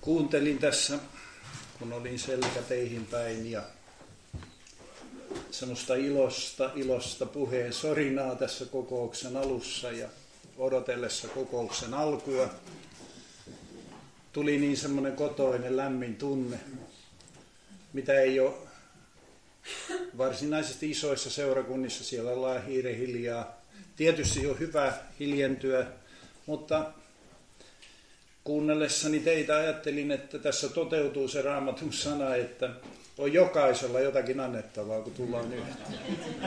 Kuuntelin tässä, kun olin selkäteihin päin ja semmoista ilosta puheen sorinaa tässä kokouksen alussa ja odotellessa kokouksen alkua. Tuli niin semmoinen kotoinen lämmin tunne, mitä ei ole varsinaisesti isoissa seurakunnissa, siellä ollaan hiirehiljaa. Tietysti on hyvä hiljentyä, mutta kuunnellessani teitä ajattelin, että tässä toteutuu se Raamatun sana, että on jokaisella jotakin annettavaa, kun tullaan yhteen.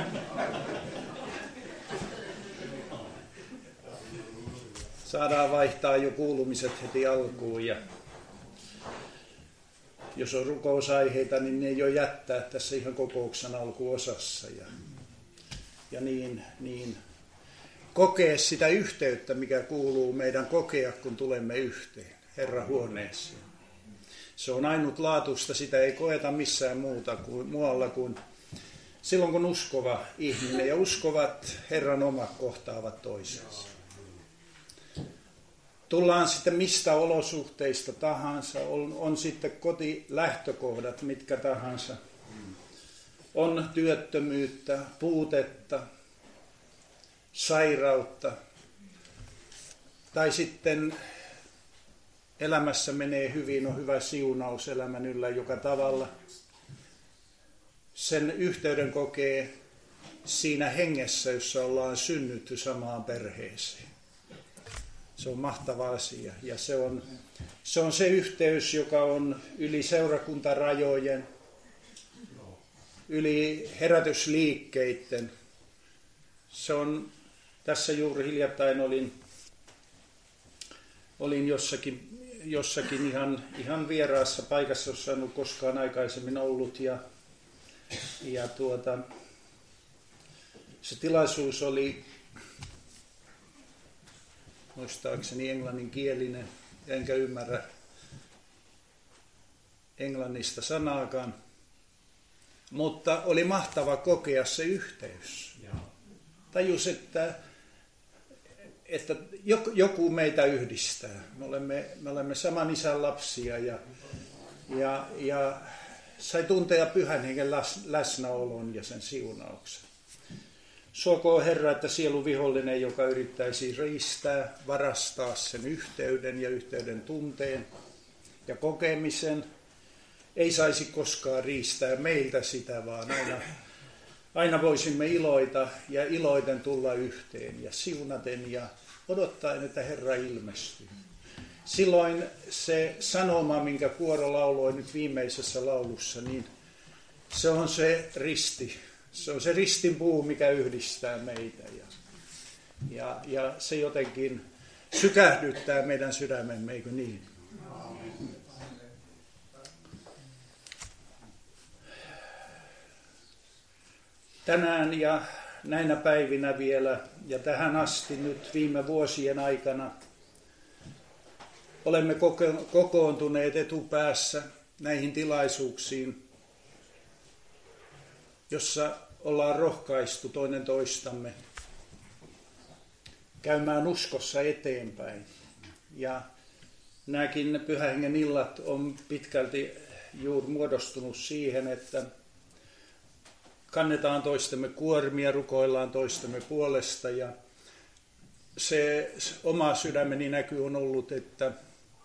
Saadaan vaihtaa jo kuulumiset heti alkuun ja jos on rukousaiheita, niin ne ei ole jättää tässä ihan kokouksen alkuosassa ja niin kokea sitä yhteyttä, mikä kuuluu meidän kokea, kun tulemme yhteen Herran huoneeseen. Se on ainutlaatuista, sitä ei koeta missään muualla kuin silloin, kun uskova ihminen ja uskovat Herran omat kohtaavat toisensa. Tullaan sitten mistä olosuhteista tahansa, on sitten kotilähtökohdat mitkä tahansa. On työttömyyttä, puutetta, sairautta tai sitten elämässä menee hyvin, on hyvä siunaus elämän yllä joka tavalla. Sen yhteyden kokee siinä hengessä, jossa ollaan synnytty samaan perheeseen. Se on mahtava asia ja se on se yhteys, joka on yli seurakuntarajojen, yli herätysliikkeiden. Se on, tässä juuri hiljattain olin jossakin ihan vieraassa paikassa, jossa en ole koskaan aikaisemmin ollut ja se tilaisuus oli muistaakseni englanninkielinen, enkä ymmärrä englannista sanaakaan, mutta oli mahtava kokea se yhteys. Tajus, että joku meitä yhdistää. Me olemme saman isän lapsia ja sai tuntea Pyhän Hengen läsnäolon ja sen siunauksen. Suokoon Herra, että sielun vihollinen, joka yrittäisi riistää, varastaa sen yhteyden ja yhteyden tunteen ja kokemisen, ei saisi koskaan riistää meiltä sitä, vaan aina voisimme iloita ja iloiten tulla yhteen ja siunaten ja odottaen, että Herra ilmestyy. Silloin se sanoma, minkä kuoro lauloi nyt viimeisessä laulussa, niin se on se risti. Se on se ristinpuu, mikä yhdistää meitä ja se jotenkin sykähdyttää meidän sydämemme, eikö niin? Tänään ja näinä päivinä vielä ja tähän asti nyt viime vuosien aikana olemme kokoontuneet etupäässä näihin tilaisuuksiin, jossa ollaan rohkaistu toinen toistamme käymään uskossa eteenpäin. Ja nämäkin Pyhän Hengen illat on pitkälti juuri muodostunut siihen, että kannetaan toistemme kuormia, rukoillaan toistemme puolesta ja se oma sydämeni näky on ollut, että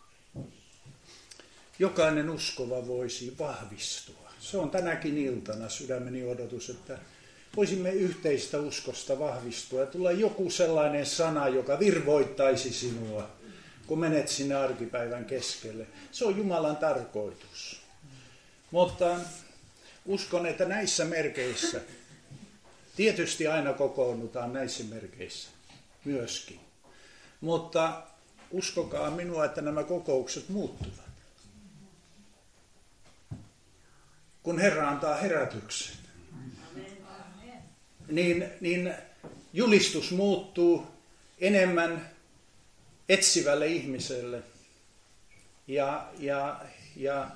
jokainen uskova voisi vahvistua. Se on tänäkin iltana sydämeni odotus, että voisimme yhteistä uskosta vahvistua ja tulla joku sellainen sana, joka virvoittaisi sinua, kun menet sinne arkipäivän keskelle. Se on Jumalan tarkoitus. Mutta uskon, että näissä merkeissä, tietysti aina kokoonnutaan näissä merkeissä myöskin, mutta uskokaa minua, että nämä kokoukset muuttuvat. Kun Herra antaa herätyksen, niin julistus muuttuu enemmän etsivälle ihmiselle ja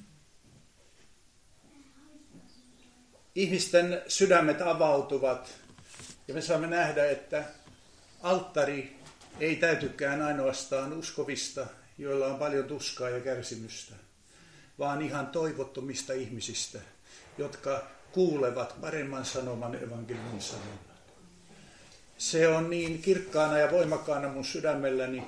ihmisten sydämet avautuvat ja me saamme nähdä, että alttari ei täytykään ainoastaan uskovista joilla on paljon tuskaa ja kärsimystä, vaan ihan toivottomista ihmisistä, jotka kuulevat paremman sanoman evankeliumin sanoman. Se on niin kirkkaana ja voimakkaana mun sydämelläni,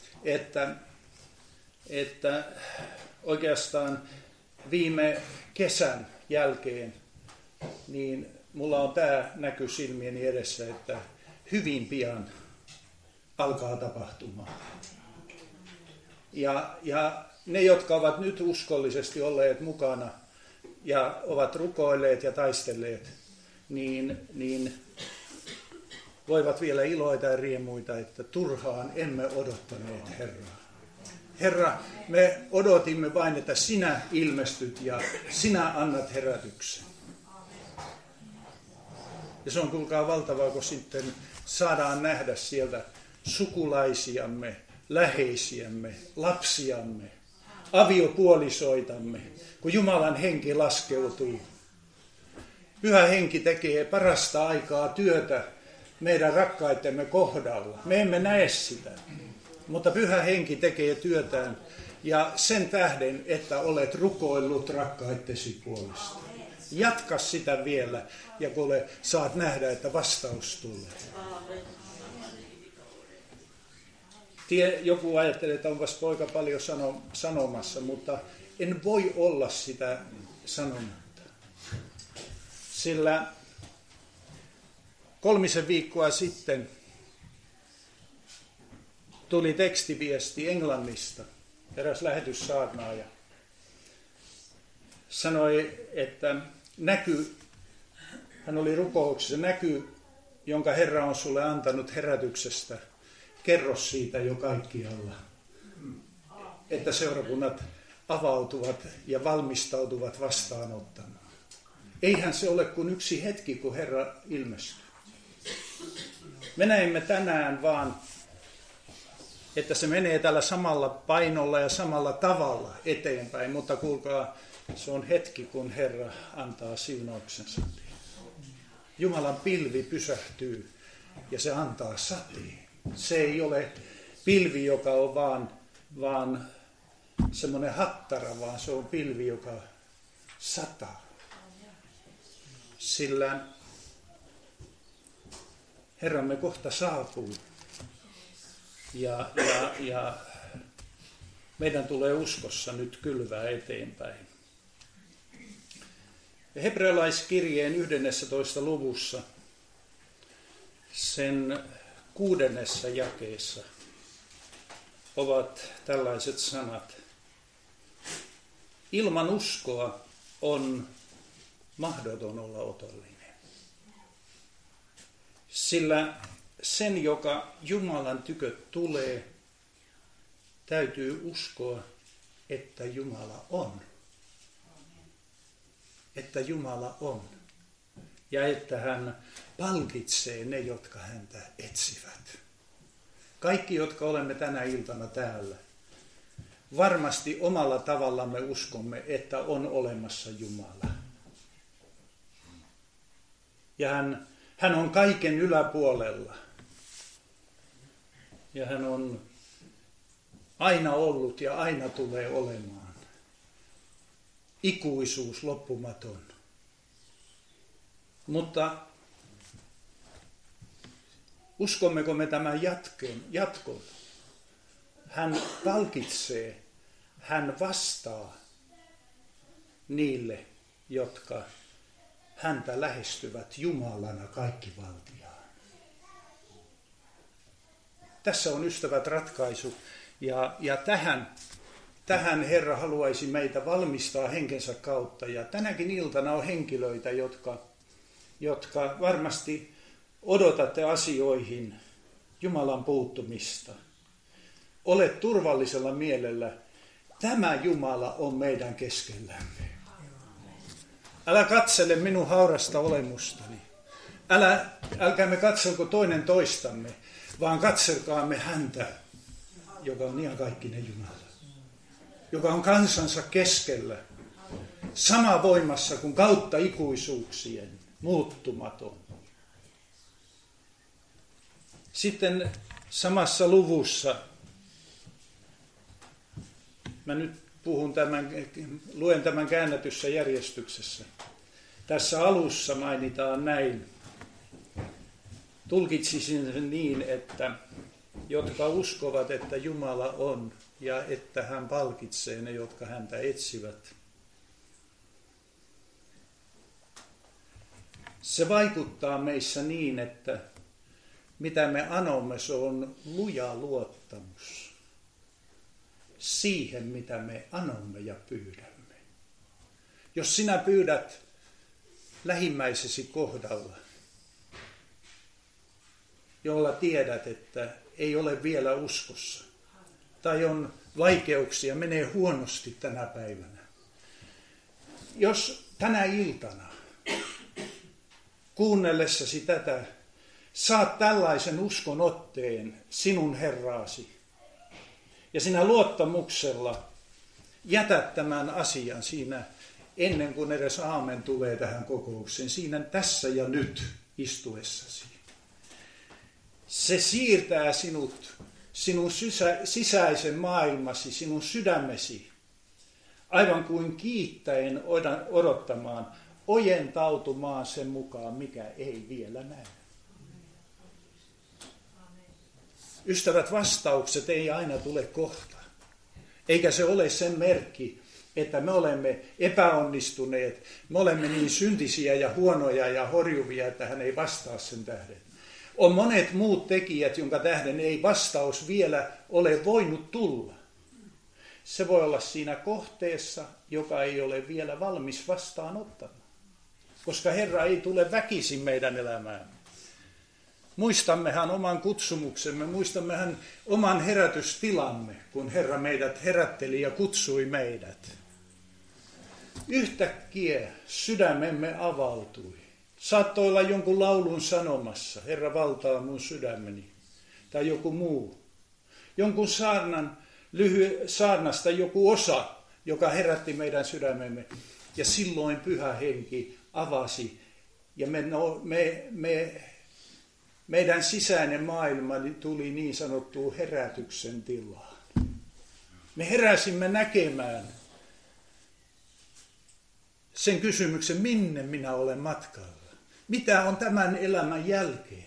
että oikeastaan viime kesän jälkeen niin mulla on tämä näky silmieni edessä, että hyvin pian alkaa tapahtumaan. Ja ne, jotka ovat nyt uskollisesti olleet mukana ja ovat rukoilleet ja taistelleet, niin voivat vielä iloita ja riemuita, että turhaan emme odottaneet Herraa. Herra, me odotimme vain, että sinä ilmestyt ja sinä annat herätyksen. Ja se on kuulkaa valtavaa, kun sitten saadaan nähdä sieltä sukulaisiamme, läheisiämme, lapsiamme, aviopuolisoitamme, kun Jumalan henki laskeutuu. Pyhä henki tekee parasta aikaa työtä meidän rakkaittemme kohdalla. Me emme näe sitä, mutta Pyhä henki tekee työtään ja sen tähden, että olet rukoillut rakkaittesi puolesta. Jatka sitä vielä ja kuule, saat nähdä, että vastaus tulee. Joku ajattelee, että onpas poika paljon sanomassa, mutta en voi olla sitä sanomatta. Sillä 3 viikkoa sitten tuli tekstiviesti Englannista. Eräs lähetyssaarnaaja sanoi, että hän oli rukouksessa, näky, jonka Herra on sulle antanut herätyksestä, kerro siitä jo kaikkialla, että seurakunnat avautuvat ja valmistautuvat vastaanottamaan. Eihän se ole kuin yksi hetki, kun Herra ilmestyy. Me näemme tänään vaan, että se menee tällä samalla painolla ja samalla tavalla eteenpäin, mutta kuulkaa, se on hetki, kun Herra antaa siunauksensa. Jumalan pilvi pysähtyy ja se antaa sateen. Se ei ole pilvi, joka on vaan semmoinen hattara, vaan se on pilvi, joka sataa. Sillä Herramme kohta saapuu ja meidän tulee uskossa nyt kylvää eteenpäin. Hebrealaiskirjeen 11. luvussa sen 6. jakeessa ovat tällaiset sanat. Ilman uskoa on mahdoton olla otollinen. Sillä sen, joka Jumalan tykö tulee, täytyy uskoa, että Jumala on. Että Jumala on. Ja että hän palkitsee ne, jotka häntä etsivät. Kaikki, jotka olemme tänä iltana täällä, varmasti omalla tavallamme uskomme, että on olemassa Jumala. Ja hän on kaiken yläpuolella. Ja hän on aina ollut ja aina tulee olemaan. Ikuisuus loppumaton. Mutta uskommeko me tämän jatkon? Hän palkitsee, hän vastaa niille, jotka häntä lähestyvät Jumalana kaikkivaltiaan. Tässä on, ystävät, ratkaisu ja tähän Herra haluaisi meitä valmistaa henkensä kautta. Ja tänäkin iltana on henkilöitä, jotka varmasti odotatte asioihin Jumalan puuttumista. Olet turvallisella mielellä. Tämä Jumala on meidän keskellämme. Älä katsele minun haurasta olemustani. Älkäämme katselko toinen toistamme, vaan katselkaamme häntä, joka on iankaikkinen Jumala. Joka on kansansa keskellä, sama voimassa kuin kautta ikuisuuksien, muuttumaton. Sitten samassa luvussa Mä nyt luen tämän käännetyssä järjestyksessä. Tässä alussa mainitaan näin. Tulkitsisin sen niin, että jotka uskovat, että Jumala on ja että hän palkitsee ne, jotka häntä etsivät. Se vaikuttaa meissä niin, että mitä me anomme, se on luja luottamus siihen, mitä me anomme ja pyydämme. Jos sinä pyydät lähimmäisesi kohdalla, jolla tiedät, että ei ole vielä uskossa, tai on vaikeuksia, menee huonosti tänä päivänä. Jos tänä iltana kuunnellessasi tätä saat tällaisen uskonotteen sinun Herraasi, ja sinä luottamuksella jätät tämän asian siinä ennen kuin edes aamen tulee tähän kokoukseen, siinä tässä ja nyt istuessasi. Se siirtää sinun sisäisen maailmasi, sinun sydämesi, aivan kuin kiittäen odottamaan, ojentautumaan sen mukaan, mikä ei vielä näy. Ystävät, vastaukset ei aina tule kohta. Eikä se ole sen merkki, että me olemme epäonnistuneet, me olemme niin syntisiä ja huonoja ja horjuvia, että hän ei vastaa sen tähden. On monet muut tekijät, jonka tähden ei vastaus vielä ole voinut tulla. Se voi olla siinä kohteessa, joka ei ole vielä valmis vastaanottamaan. Koska Herra ei tule väkisin meidän elämään. Muistammehan oman kutsumuksemme, muistammehan oman herätystilamme, kun Herra meidät herätteli ja kutsui meidät. Yhtäkkiä sydämemme avautui. Saattoi olla jonkun laulun sanomassa, Herra valtaa mun sydämeni, tai joku muu. Jonkun saarnasta joku osa, joka herätti meidän sydämemme. Ja silloin Pyhä Henki avasi, ja meidän sisäinen maailma tuli niin sanottuun herätyksen tilaan. Me heräsimme näkemään sen kysymyksen, minne minä olen matkalla. Mitä on tämän elämän jälkeen?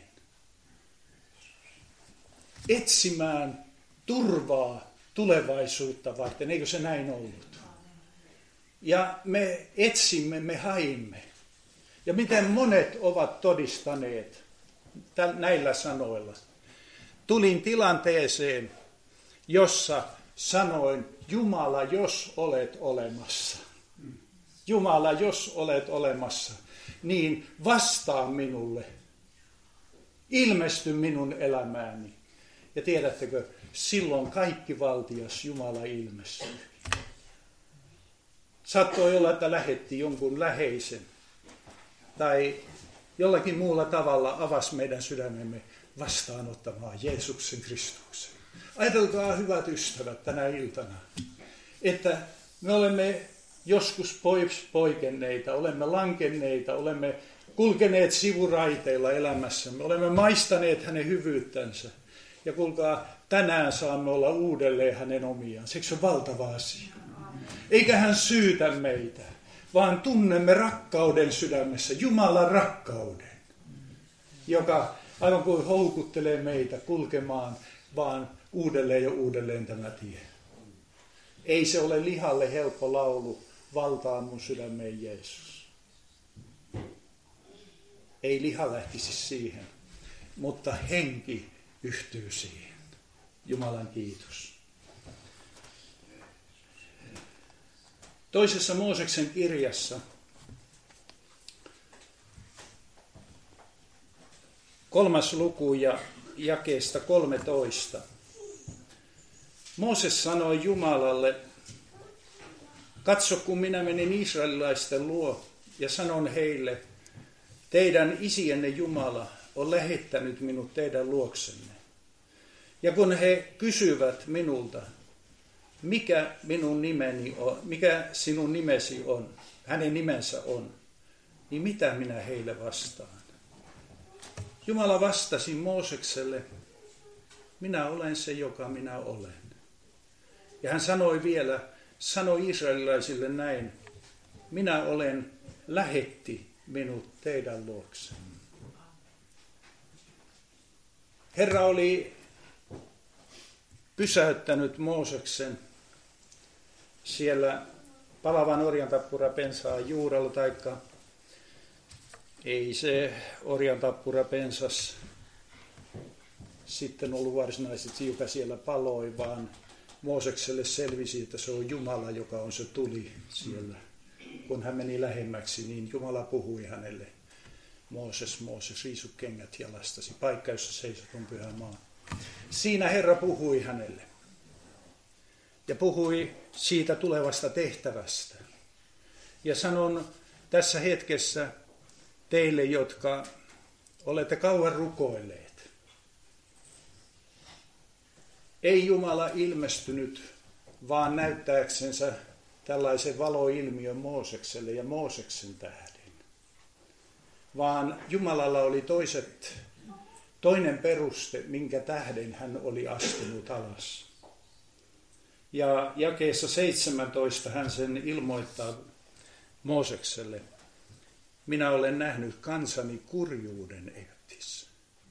Etsimään turvaa tulevaisuutta varten, eikö se näin ollut? Ja me etsimme, me haimme. Ja miten monet ovat todistaneet näillä sanoilla. Tulin tilanteeseen, jossa sanoin, Jumala, jos olet olemassa. Jumala, jos olet olemassa, niin vastaa minulle. Ilmesty minun elämääni. Ja tiedättekö, silloin kaikki valtias Jumala ilmestyi. Saattoi olla, että lähetti jonkun läheisen tai jollakin muulla tavalla avasi meidän sydämemme vastaanottamaan Jeesuksen Kristuksen. Ajatelkaa, hyvät ystävät, tänä iltana, että me olemme joskus poikenneita, olemme lankenneita, olemme kulkeneet sivuraiteilla elämässämme, olemme maistaneet hänen hyvyyttänsä. Ja kuulkaa, tänään saamme olla uudelleen hänen omiaan. Siksi on valtava asia. Eikä hän syytä meitä, vaan tunnemme rakkauden sydämessä, Jumalan rakkauden, joka aivan kuin houkuttelee meitä kulkemaan vaan uudelleen ja uudelleen tämä tie. Ei se ole lihalle helppo laulu, valtaa mun sydämeen Jeesus. Ei liha lähtisi siihen, mutta henki yhtyy siihen. Jumalan kiitos. Toisessa Mooseksen kirjassa 3. luku ja jakeesta 13. Mooses sanoi Jumalalle, katso kun minä menin israelilaisten luo ja sanon heille, teidän isienne Jumala on lähettänyt minut teidän luoksenne. Ja kun he kysyvät minulta, mikä minun nimeni on, mikä sinun nimesi on, hänen nimensä on, niin mitä minä heille vastaan? Jumala vastasi Moosekselle, minä olen se, joka minä olen. Ja hän sanoi vielä, sanoi israelilaisille näin: minä olen lähetti minut teidän luokse. Herra oli pysäyttänyt Mooseksen siellä palavan orjantappurapensaan juurella, taikka ei se orjantappurapensas sitten ollut varsinaisesti, joka siellä paloi, vaan Moosekselle selvisi, että se on Jumala, joka on se tuli siellä. Kun hän meni lähemmäksi, niin Jumala puhui hänelle: Mooses, Mooses, riisu kengät jalastasi, paikka, jossa seisot on pyhä maa. Siinä Herra puhui hänelle ja puhui siitä tulevasta tehtävästä. Ja sanon tässä hetkessä teille, jotka olette kauan rukoilleet: ei Jumala ilmestynyt vaan näyttääksensä tällaisen valoilmiön Moosekselle ja Mooseksen tähden, vaan Jumalalla oli toinen peruste, minkä tähden hän oli astunut alas. Ja jakeessa 17 hän sen ilmoittaa Moosekselle: minä olen nähnyt kansani kurjuuden Egyptissä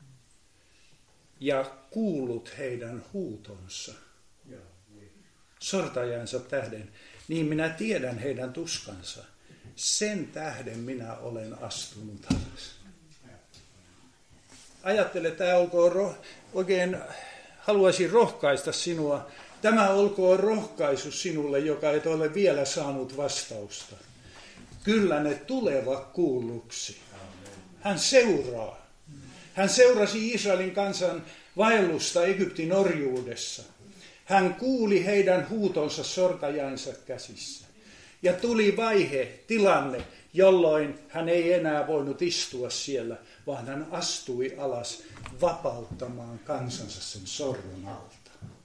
ja kuullut heidän huutonsa sortajansa tähden, niin minä tiedän heidän tuskansa. Sen tähden minä olen astunut alas. Ajattele, tämä olkoon oikein, haluaisin rohkaista sinua. Tämä olkoon rohkaisu sinulle, joka et ole vielä saanut vastausta. Kyllä ne tulevat kuulluksi. Hän seuraa. Hän seurasi Israelin kansan vaellusta Egyptin orjuudessa. Hän kuuli heidän huutonsa sortajansa käsissä. Ja tuli tilanne, jolloin hän ei enää voinut istua siellä, vaan hän astui alas vapauttamaan kansansa sen sorron alta.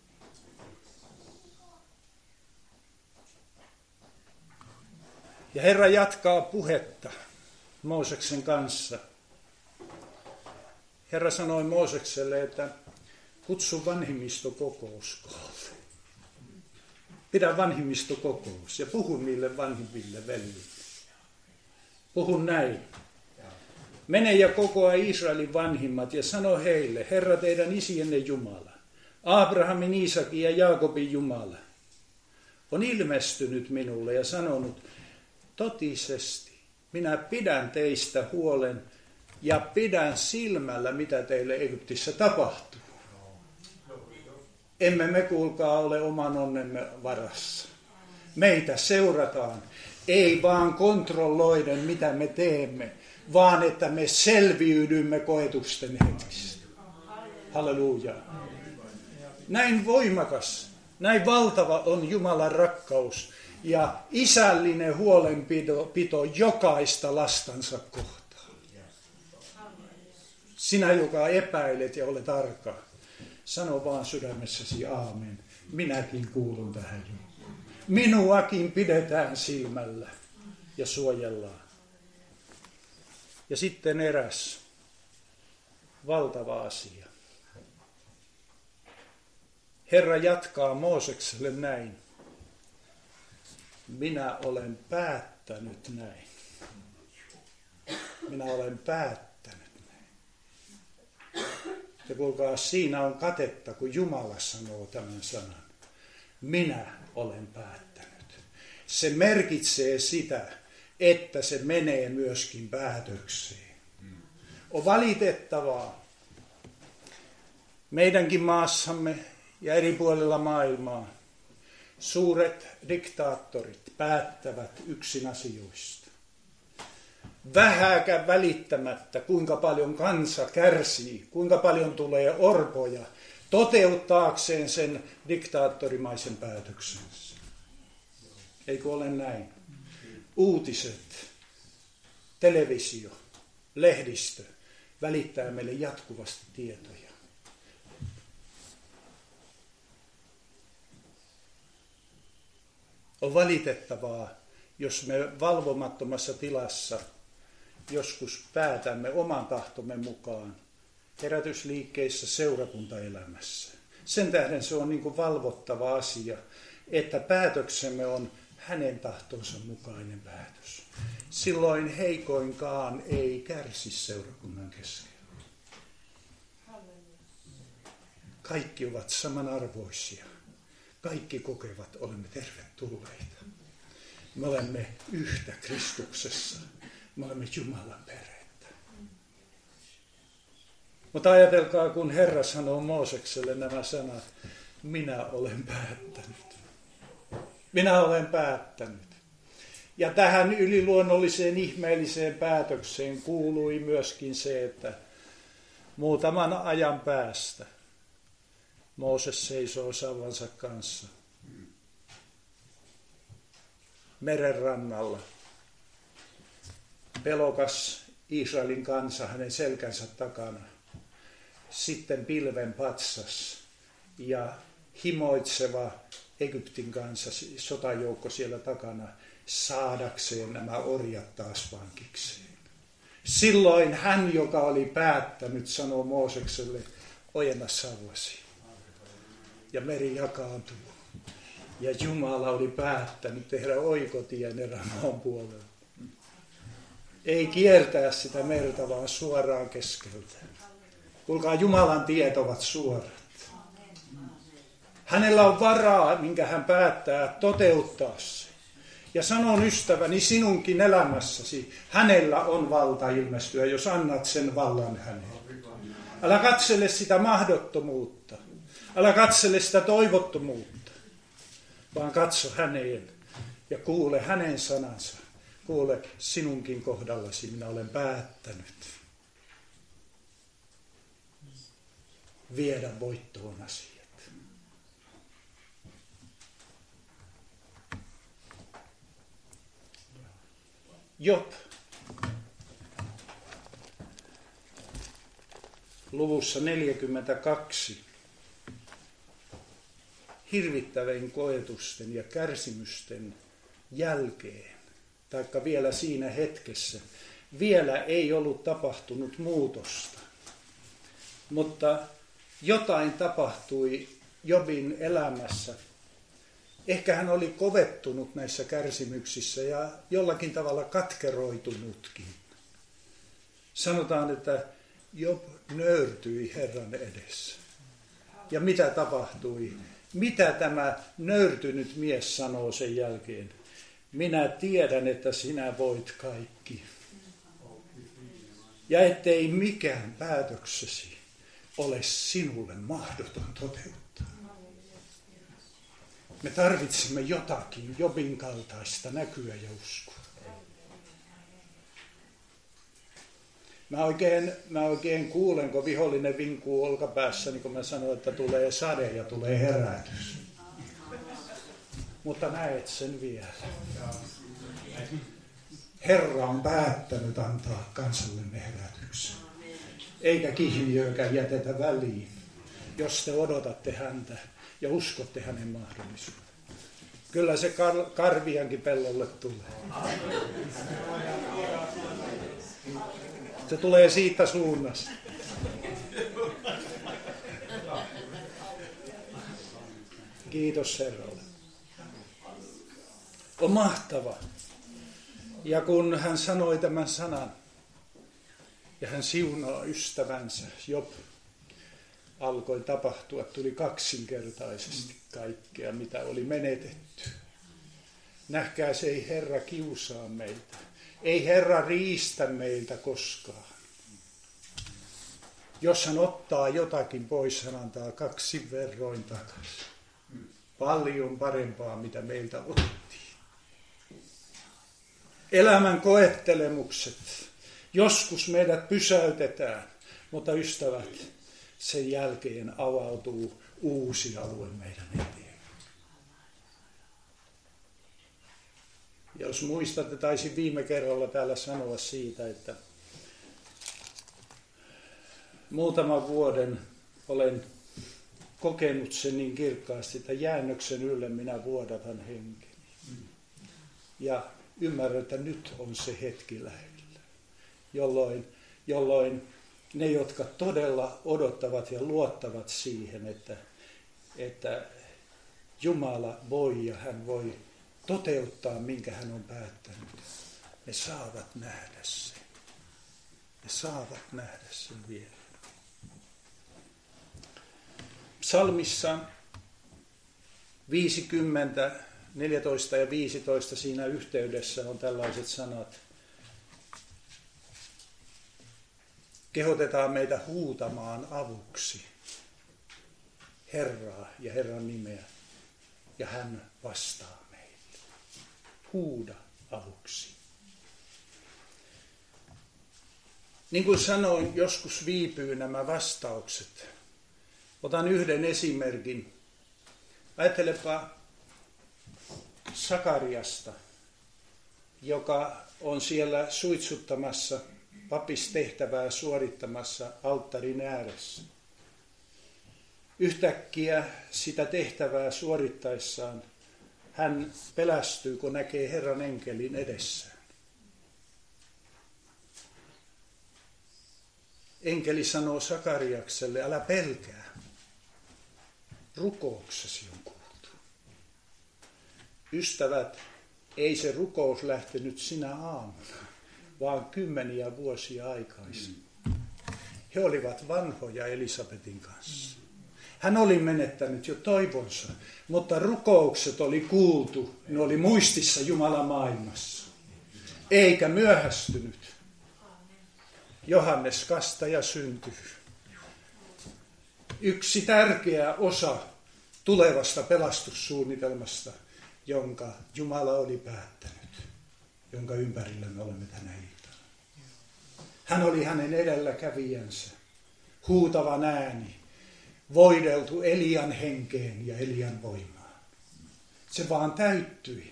Ja Herra jatkaa puhetta Mooseksen kanssa. Herra sanoi Moosekselle, että kutsu vanhimmistokokous koolle. Pidä vanhimmistokokous ja puhu niille vanhimmille veljille. Puhu näin: mene ja kokoa Israelin vanhimmat ja sano heille: Herra teidän isienne Jumala, Abrahamin, Iisakin ja Jaakobin Jumala, on ilmestynyt minulle ja sanonut: totisesti minä pidän teistä huolen ja pidän silmällä, mitä teille Egyptissä tapahtuu. Emme me, kuulkaa, ole oman onnemme varassa. Meitä seurataan, ei vaan kontrolloiden, mitä me teemme, vaan että me selviydymme koetusten hetkistä. Halleluja. Näin voimakas, näin valtava on Jumalan rakkaus ja isällinen huolenpito jokaista lastansa kohtaan. Sinä, joka epäilet ja olet arka, sano vaan sydämessäsi aamen. Minäkin kuulun tähän. Minuakin pidetään silmällä ja suojellaan. Ja sitten eräs valtava asia. Herra jatkaa Moosekselle näin: minä olen päättänyt näin. Minä olen päättänyt. Ja kuulkaa, siinä on katetta, kun Jumala sanoo tämän sanan. Minä olen päättänyt. Se merkitsee sitä, että se menee myöskin päätökseen. On valitettavaa meidänkin maassamme ja eri puolilla maailmaa. Suuret diktaattorit päättävät yksin asioista. Vähääkään välittämättä, kuinka paljon kansa kärsii, kuinka paljon tulee orpoja toteuttaakseen sen diktaattorimaisen päätöksensä. Eikö ole näin? Uutiset, televisio, lehdistö välittää meille jatkuvasti tietoja. On valitettavaa, jos me valvomattomassa tilassa joskus päätämme oman tahtomme mukaan herätysliikkeissä, seurakuntaelämässä. Sen tähden se on niin kuin valvottava asia, että päätöksemme on hänen tahtonsa mukainen päätös. Silloin heikoinkaan ei kärsi seurakunnan keskellä. Kaikki ovat samanarvoisia. Kaikki kokevat, olemme tervetulleita. Me olemme yhtä Kristuksessa. Me olemme Jumalan perhettä. Mutta ajatelkaa, kun Herra sanoo Moosekselle nämä sanat, minä olen päättänyt. Minä olen päättänyt. Ja tähän yliluonnolliseen ihmeelliseen päätökseen kuului myöskin se, että muutaman ajan päästä Mooses seisoo sauvansa kanssa meren rannalla. Pelokas Israelin kansa hänen selkänsä takana. Sitten pilven patsas ja himoitseva Egyptin kanssa sotajoukko siellä takana saadakseen nämä orjat taas vankikseen. Silloin hän, joka oli päättänyt, sanoo Moosekselle, ojenna sauvasi. Ja meri jakaantuu. Ja Jumala oli päättänyt tehdä oikotien erämaan puolella. Ei kiertää sitä merta, vaan suoraan keskeltä. Kuulkaa, Jumalan tiet ovat suorat. Hänellä on varaa, minkä hän päättää toteuttaa se. Ja sanon ystäväni, sinunkin elämässäsi, hänellä on valta ilmestyä, jos annat sen vallan hänelle. Älä katsele sitä mahdottomuutta. Älä katsele sitä toivottomuutta, vaan katso häneen ja kuule hänen sanansa. Kuule, sinunkin kohdallasi minä olen päättänyt viedä voittoon asiat. Job. Luvussa 42. Hirvittävien koetusten ja kärsimysten jälkeen, taikka vielä siinä hetkessä, vielä ei ollut tapahtunut muutosta. Mutta jotain tapahtui Jobin elämässä. Ehkä hän oli kovettunut näissä kärsimyksissä ja jollakin tavalla katkeroitunutkin. Sanotaan, että Job nöyrtyi Herran edessä. Ja mitä tapahtui? Mitä tämä nöyrtynyt mies sanoo sen jälkeen? Minä tiedän, että sinä voit kaikki. Ja ettei mikään päätöksesi ole sinulle mahdoton toteuttaa. Me tarvitsemme jotakin Jobin kaltaista näkyä ja uskoa. Mä oikein kuulen, kun vihollinen vinkuu olkapäässä, niin kun mä sanoin, että tulee sade ja tulee herätys. Mutta näet sen vielä. Herra on päättänyt antaa kansallemme herätyksen. Eikä kihniöäkään jätetä väliin, jos te odotatte häntä ja uskotte hänen mahdollisuuteen. Kyllä se karviankin pellolle tulee. Se tulee siitä suunnasta. Kiitos Herralle. On mahtava. Ja kun hän sanoi tämän sanan, ja hän siunaa ystävänsä, Job, alkoi tapahtua, tuli kaksinkertaisesti kaikkea, mitä oli menetetty. Nähkää, se ei Herra kiusaa meitä. Ei Herra riistä meiltä koskaan. Jos hän ottaa jotakin pois, hän antaa 2 verroin takaisin. Paljon parempaa, mitä meiltä otettiin. Elämän koettelemukset. Joskus meidät pysäytetään, mutta ystävät, sen jälkeen avautuu uusi alue meidän eteen. Jos muistatte, taisin viime kerralla täällä sanoa siitä, että muutaman vuoden olen kokenut sen niin kirkkaasti, että jäännöksen ylle minä vuodatan henkeni. Ja ymmärrän, että nyt on se hetki lähellä, jolloin ne, jotka todella odottavat ja luottavat siihen, että Jumala voi ja hän voi toteuttaa, minkä hän on päättänyt. Ne saavat nähdä sen. Ne saavat nähdä sen vielä. Psalmissa 50, 14 ja 15 siinä yhteydessä on tällaiset sanat. Kehotetaan meitä huutamaan avuksi Herraa ja Herran nimeä, ja hän vastaa meille. Huuda avuksi. Niin kuin sanoin, joskus viipyy nämä vastaukset. Otan yhden esimerkin. Ajattelepa Sakariasta, joka on siellä suitsuttamassa papistehtävää suorittamassa alttarin ääressä. Yhtäkkiä sitä tehtävää suorittaessaan hän pelästyy, kun näkee Herran enkelin edessään. Enkeli sanoo Sakariakselle, älä pelkää, rukouksesi on kuultu. Ystävät, ei se rukous lähtenyt sinä aamuna, vaan 10 vuosia aikaisemmin. He olivat vanhoja Elisabetin kanssa. Hän oli menettänyt jo toivonsa, mutta rukoukset oli kuultu, ne oli muistissa Jumalan maailmassa. Eikä myöhästynyt. Johannes Kastaja syntyi. Yksi tärkeä osa tulevasta pelastussuunnitelmasta, jonka Jumala oli päättänyt, jonka ympärillä me olemme tänä iltana. Hän oli hänen edelläkävijänsä, huutavan ääni, voideltu Elian henkeen ja Elian voimaan. Se vaan täyttyi.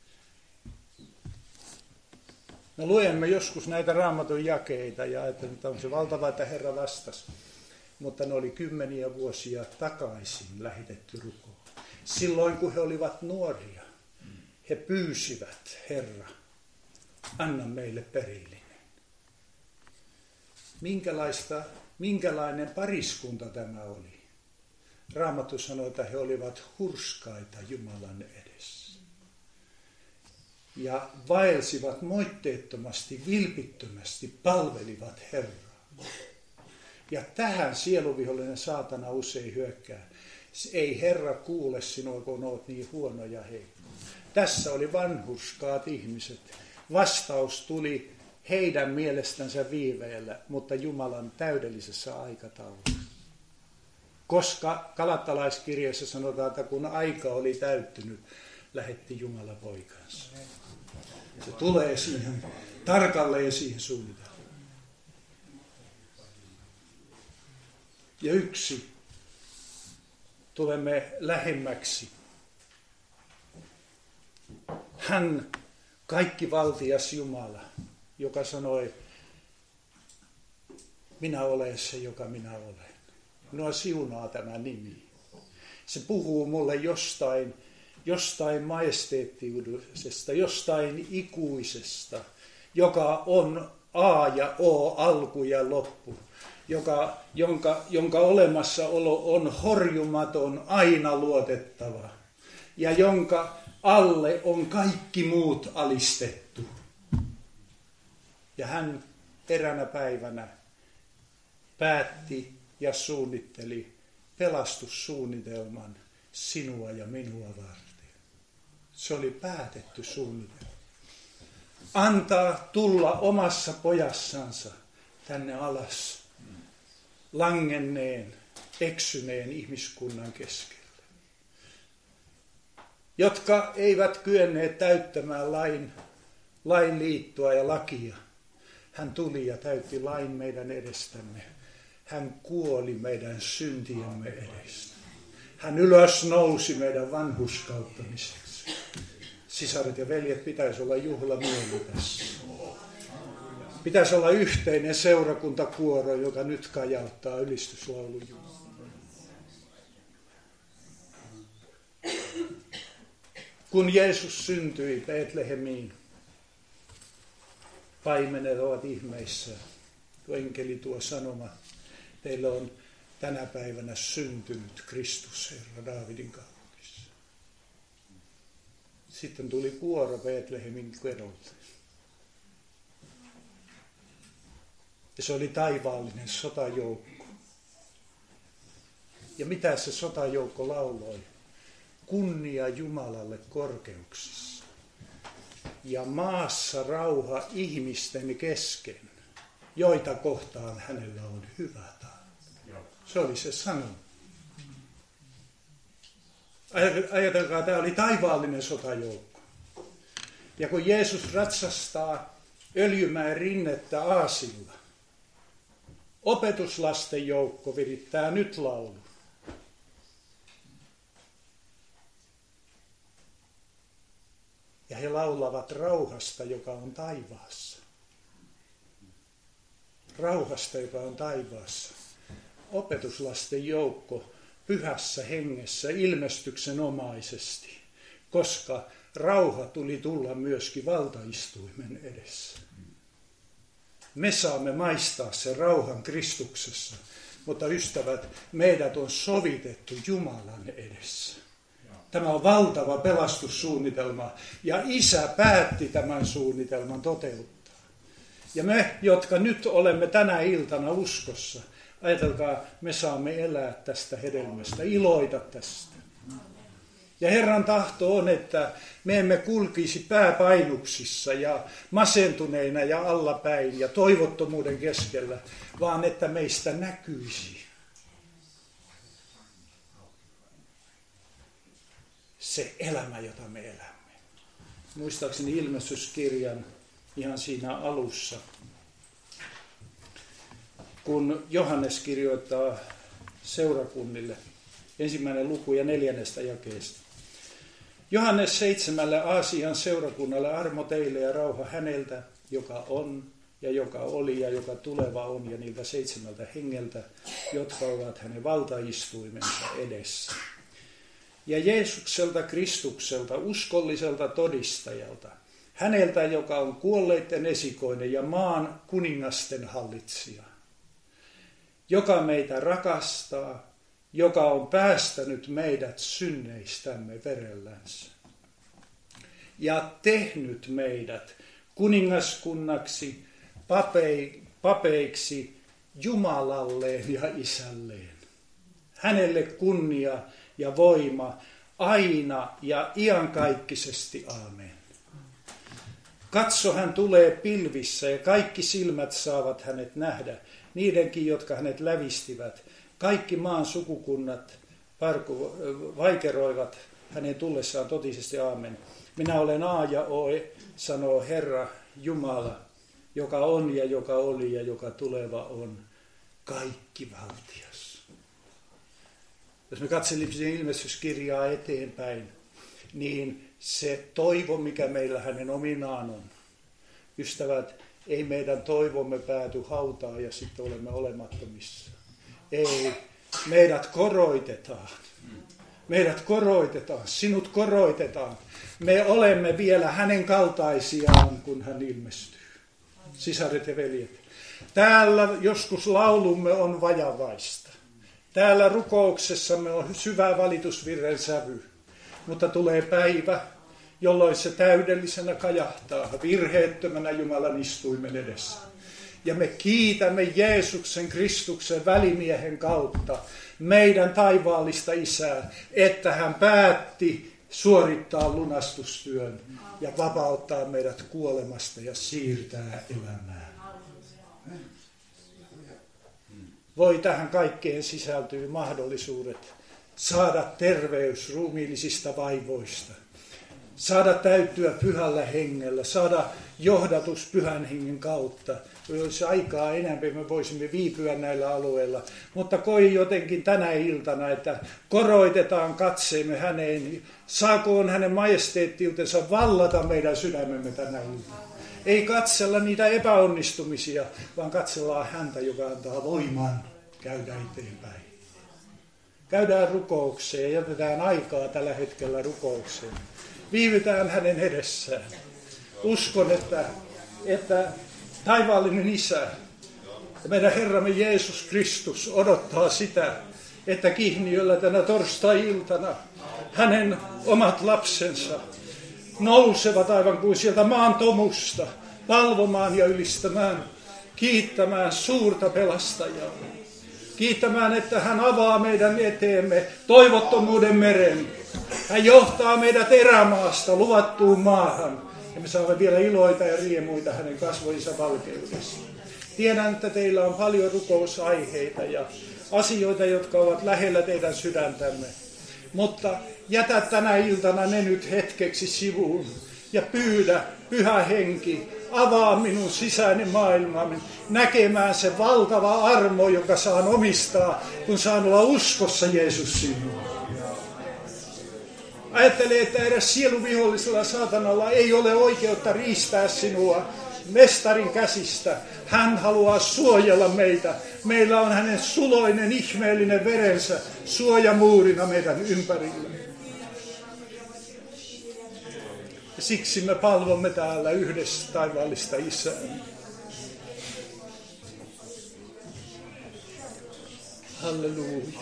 Me luemme joskus näitä Raamatun jakeita ja ajattelen, että on se valtava, että Herra vastasi. Mutta ne oli 10 vuosia takaisin lähetetty rukous. Silloin kun he olivat nuoria, he pyysivät, Herra, anna meille perillinen. Minkälainen pariskunta tämä oli? Raamattu sanoi, että he olivat hurskaita Jumalan edessä. Ja vaelsivat moitteettomasti, vilpittömästi, palvelivat Herraa. Ja tähän sieluvihollinen saatana usein hyökkää. Ei Herra kuule sinua, kun olet niin huono ja heikko. Tässä oli vanhurskaat ihmiset. Vastaus tuli heidän mielestänsä viiveellä, mutta Jumalan täydellisessä aikataulussa. Koska Galattalaiskirjassa sanotaan, että kun aika oli täyttynyt, lähetti Jumala poikansa. Se tulee siihen, tarkalleen siihen suunnitelmaan. Ja yksi, tulemme lähemmäksi. Hän, kaikkivaltias Jumala, joka sanoi, minä olen se, joka minä olen. Minua siunaa tämä nimi. Se puhuu mulle jostain majesteettiudesta, jostain ikuisesta, joka on A ja O, alku ja loppu, jonka olemassaolo on horjumaton, aina luotettava, ja jonka alle on kaikki muut alistettu. Ja hän eräänä päivänä päätti ja suunnitteli pelastussuunnitelman sinua ja minua varten. Se oli päätetty suunnitelma. Antaa tulla omassa pojassansa tänne alas langenneen, eksyneen ihmiskunnan keskelle, jotka eivät kyenneet täyttämään lain liittoa ja lakia. Hän tuli ja täytti lain meidän edestämme. Hän kuoli meidän syntiemme edestä. Hän ylös nousi meidän vanhurskauttamiseksi. Sisaret ja veljet, pitäisi olla juhlamieli tässä. Pitäisi olla yhteinen seurakuntakuoro, joka nyt kajauttaa ylistyslaulun Jumalalle. Kun Jeesus syntyi Betlehemiin, paimenet ovat ihmeissä. Tuo enkeli tuo sanoma, teillä on tänä päivänä syntynyt Kristus, Herra Daavidin kaupungissa. Sitten tuli kuoro Betlehemin kerolta. Ja se oli taivaallinen sotajoukko. Ja mitä se sotajoukko lauloi? Kunnia Jumalalle korkeuksissa. Ja maassa rauha ihmisten kesken, joita kohtaan hänellä on hyvä tahto. Se oli se sanoma. Ajatelkaa, tämä oli taivaallinen sotajoukko. Ja kun Jeesus ratsastaa Öljymäen rinnettä aasilla, opetuslasten joukko virittää nyt laulu. Ja he laulavat rauhasta, joka on taivaassa. Rauhasta, joka on taivaassa. Opetuslasten joukko pyhässä hengessä ilmestyksenomaisesti, koska rauha tuli tulla myöskin valtaistuimen edessä. Me saamme maistaa sen rauhan Kristuksessa, mutta ystävät, meidät on sovitettu Jumalan edessä. Tämä on valtava pelastussuunnitelma ja Isä päätti tämän suunnitelman toteuttaa. Ja me, jotka nyt olemme tänä iltana uskossa, ajatelkaa, me saamme elää tästä hedelmästä, iloita tästä. Ja Herran tahto on, että me emme kulkisi pääpainuksissa ja masentuneina ja allapäin ja toivottomuuden keskellä, vaan että meistä näkyisi se elämä, jota me elämme. Muistaakseni Ilmestyskirjan ihan siinä alussa, kun Johannes kirjoittaa seurakunnille, 1. luku ja 4. jakeesta. Johannes 7. Aasian seurakunnalle armo teille ja rauha häneltä, joka on ja joka oli ja joka tuleva on, ja niiltä 7 hengeltä, jotka ovat hänen valtaistuimensa edessä. Ja Jeesukselta Kristukselta, uskolliselta todistajalta, häneltä, joka on kuolleiden esikoinen ja maan kuningasten hallitsija, joka meitä rakastaa, joka on päästänyt meidät synneistämme verellänsä ja tehnyt meidät kuningaskunnaksi, papeiksi Jumalalleen ja Isälleen. Hänelle kunnia ja voima aina ja iankaikkisesti. Aamen. Katso, hän tulee pilvissä ja kaikki silmät saavat hänet nähdä, niidenkin, jotka hänet lävistivät. Kaikki maan sukukunnat vaikeroivat hänen tullessaan totisesti. Aamen. Minä olen A ja O, sanoo Herra Jumala, joka on ja joka oli ja joka tuleva on, kaikki valtias. Jos me katselisimme Ilmestyskirjaa eteenpäin, niin se toivo, mikä meillä hänen ominaan on. Ystävät, ei meidän toivomme pääty hautaan ja sitten olemme olemattomissa. Ei, meidät koroitetaan. Meidät koroitetaan, sinut koroitetaan. Me olemme vielä hänen kaltaisiaan, kun hän ilmestyy. Sisaret ja veljet. Täällä joskus laulumme on vajavaista. Täällä rukouksessamme on syvä valitusvirren sävy. Mutta tulee päivä, jolloin se täydellisenä kajahtaa virheettömänä Jumalan istuimen edessä. Ja me kiitämme Jeesuksen Kristuksen välimiehen kautta meidän taivaallista Isää, että hän päätti suorittaa lunastustyön ja vapauttaa meidät kuolemasta ja siirtää elämään. Voi tähän kaikkeen sisältyy mahdollisuudet saada terveys ruumiillisista vaivoista, saada täyttyä pyhällä hengellä, saada johdatus pyhän hengen kautta. Jos aikaa enemmän me voisimme viipyä näillä alueilla, mutta koin jotenkin tänä iltana, että koroitetaan katseemme häneen, saakoon hänen majesteettiutensa vallata meidän sydämemme tänä iltana. Ei katsella niitä epäonnistumisia, vaan katsellaan häntä, joka antaa voiman käydä eteenpäin. Käydään rukoukseen ja jätetään aikaa tällä hetkellä rukoukseen. Viivytään hänen edessään. Uskon, että taivaallinen Isä ja meidän Herramme Jeesus Kristus odottaa sitä, että Kihniöllä tänä torstai-iltana hänen omat lapsensa nousevat aivan kuin sieltä maan tomusta, valvomaan ja ylistämään, kiittämään suurta pelastajaa. Kiittämään, että hän avaa meidän eteemme toivottomuuden meren. Hän johtaa meidät erämaasta luvattuun maahan. Ja me saamme vielä iloita ja riemuita hänen kasvojensa valkeudessa. Tiedän, että teillä on paljon rukousaiheita ja asioita, jotka ovat lähellä teidän sydäntämme. Mutta jätä tänä iltana ne nyt hetkeksi sivuun ja pyydä, Pyhä Henki, avaa minun sisäinen maailmani näkemään se valtava armo, joka saan omistaa, kun saan olla uskossa Jeesus sinua. Ajattele, että edes sieluvihollisella saatanalla ei ole oikeutta riistää sinua mestarin käsistä. Hän haluaa suojella meitä. Meillä on hänen suloinen, ihmeellinen verensä suojamuurina meidän ympärillä. Ja siksi me palvomme täällä yhdessä taivaallista Isää. Halleluja.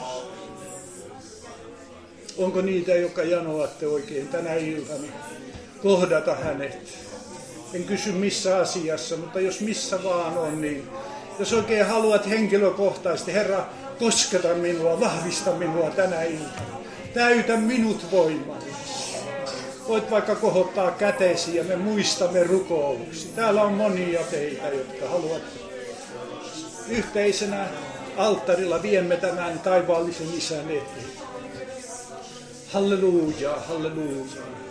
Onko niitä, jotka janoatte oikein tänä iltana kohdata hänet? En kysy missä asiassa, mutta jos missä vaan on, niin jos oikein haluat henkilökohtaisesti, Herra, kosketa minua, vahvista minua tänä iltana. Täytä minut voimalla. Voit vaikka kohottaa kätesi ja me muistamme rukouksi. Täällä on monia teitä, jotka haluat yhteisenä alttarilla viemme tämän taivaallisen Isän eteen. Halleluja, halleluja.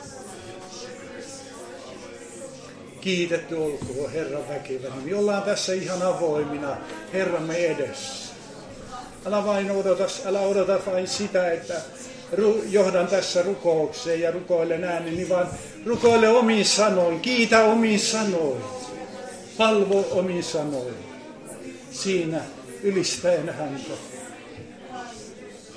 Kiitetty olkoon Herran väkevä nimi. Me ollaan tässä ihan avoimina Herramme edessä. Älä odota vain sitä, että johdan tässä rukoukseen ja rukoilen ääneni, vaan rukoile omin sanoin, kiitä omin sanoin, palvo omin sanoin. Siinä ylistäen häntä.